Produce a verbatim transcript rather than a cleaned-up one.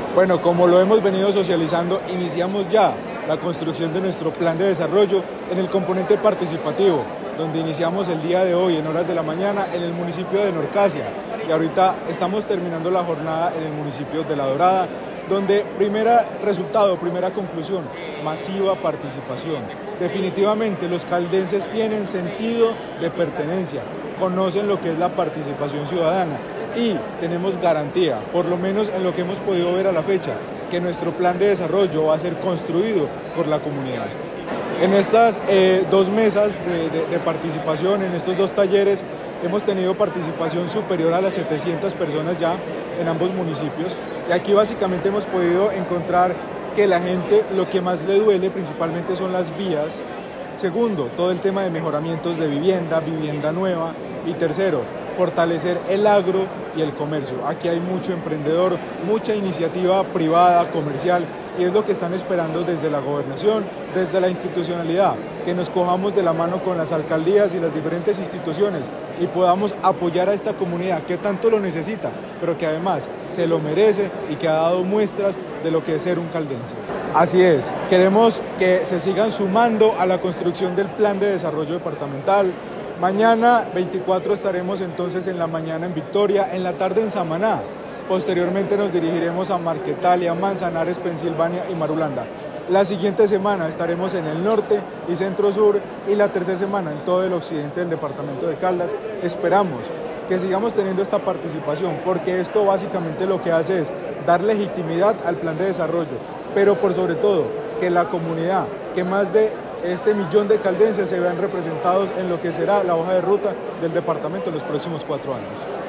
Bueno, como lo hemos venido socializando, iniciamos ya la construcción de nuestro plan de desarrollo en el componente participativo, donde iniciamos el día de hoy en horas de la mañana en el municipio de Norcasia y ahorita estamos terminando la jornada en el municipio de La Dorada, donde primera resultado, primera conclusión, masiva participación. Definitivamente los caldenses tienen sentido de pertenencia, conocen lo que es la participación ciudadana y tenemos garantía, por lo menos en lo que hemos podido ver a la fecha, que nuestro plan de desarrollo va a ser construido por la comunidad. En estas eh, dos mesas de, de, de participación, en estos dos talleres, hemos tenido participación superior a las setecientas personas ya en ambos municipios y aquí básicamente hemos podido encontrar que la gente lo que más le duele principalmente son las vías. Segundo, todo el tema de mejoramientos de vivienda, vivienda nueva y tercero, fortalecer el agro y el comercio. Aquí hay mucho emprendedor, mucha iniciativa privada, comercial y es lo que están esperando desde la gobernación, desde la institucionalidad, que nos cojamos de la mano con las alcaldías y las diferentes instituciones y podamos apoyar a esta comunidad que tanto lo necesita, pero que además se lo merece y que ha dado muestras de lo que es ser un caldense. Así es, queremos que se sigan sumando a la construcción del plan de desarrollo departamental. Mañana veinticuatro estaremos entonces en la mañana en Victoria, en la tarde en Samaná. Posteriormente nos dirigiremos a Marquetalia, Manzanares, Pensilvania y Marulanda. La siguiente semana estaremos en el norte y centro sur y la tercera semana en todo el occidente del departamento de Caldas. Esperamos que sigamos teniendo esta participación porque esto básicamente lo que hace es dar legitimidad al plan de desarrollo, pero por sobre todo que la comunidad, que más de este millón de caldenses se vean representados en lo que será la hoja de ruta del departamento en los próximos cuatro años.